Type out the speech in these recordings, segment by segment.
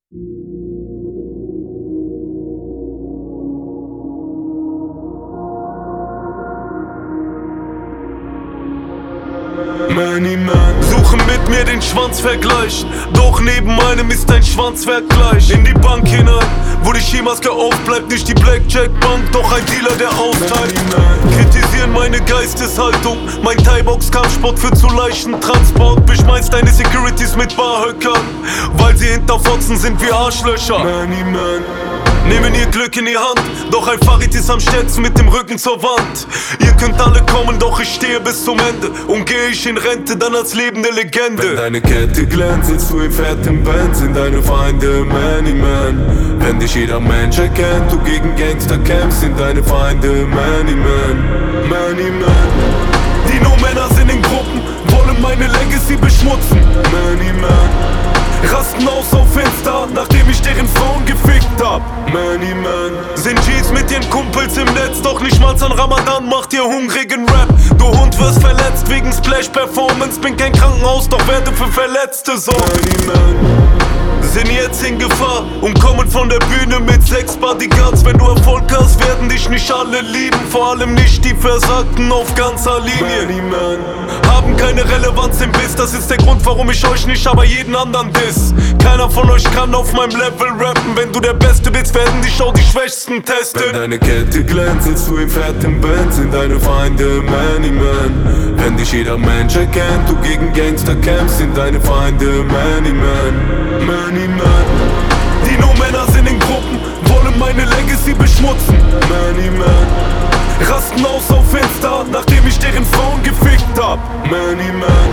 Many Man suchen mit mir den Schwanzvergleich, doch neben meinem ist ein Schwanzwerk gleich. In die Bank hinein, wo die Skimaske aufbleibt, nicht die Blackjack-Bank, doch ein Dealer, der austeilt. Kritisieren meine Geisteshaltung, mein Thai-Box-Kampfsport für zu leichten Transport. Beschmeißt deine Securities mit Barhöckern, weil sie hinterfotzen sind wie Arschlöcher. Many Man nehmen ihr Glück in die Hand, doch ein Farid ist am stärksten mit dem Rücken zur Wand. Ihr könnt alle kommen, doch ich stehe bis zum Ende. Und gehe ich in Rente, dann als lebende Legende. Wenn deine Kette glänzt, sitzt du im fetten Band, sind deine Feinde Many Man. Wenn dich jeder Mensch erkennt, du gegen Gangster kämpfst, sind deine Feinde Many Man. Many Man. Die No-Männer sind in Gruppen, wollen meine Legacy beschmutzen. Many Man. Rasten aus auf Insta, nachdem ich deren Frauen gefickt hab. Many Man. Sind G's mit ihren Kumpels im Netz, doch nicht mal an Ramadan macht ihr hungrigen Rap. Du Hund wirst verletzt wegen Splash-Performance, bin kein Krankenhaus, doch werde für Verletzte sorgen. Many Man. Sind jetzt in Gefahr und kommen von der Bühne mit 6 Bodyguards. Wenn du Erfolg hast, werden dich nicht alle lieben, vor allem nicht die Versagten auf ganzer Linie. Many Man. Haben keine Relevanz im Biss, das ist der Grund, warum ich euch nicht, aber jeden anderen diss. Keiner von euch kann auf meinem Level rappen, wenn du der Beste bist, werden dich auch die Schwächsten testen. Wenn deine Kette glänzt, sitzt du im fetten Band, sind deine Feinde Many Man. Wenn dich jeder Mensch erkennt, du gegen Gangster kämpfst, sind deine Feinde Many Man. Many Man. Die No-Männer sind in Gruppen, wollen meine Legacy beschmutzen. Many Man. Rasten aus auf Insta, nachdem ich deren Frauen gefickt hab. Many Man.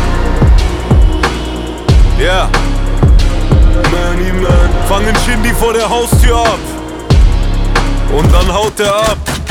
Yeah. Many Man. Fangen Shindy vor der Haustür ab und dann haut er ab.